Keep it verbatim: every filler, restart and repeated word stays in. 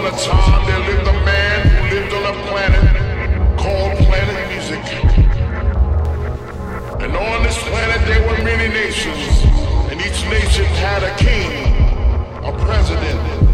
upon a time there lived a man who lived on a planet called Planet Music. And on this planet there were many nations, and each nation had a king, a president,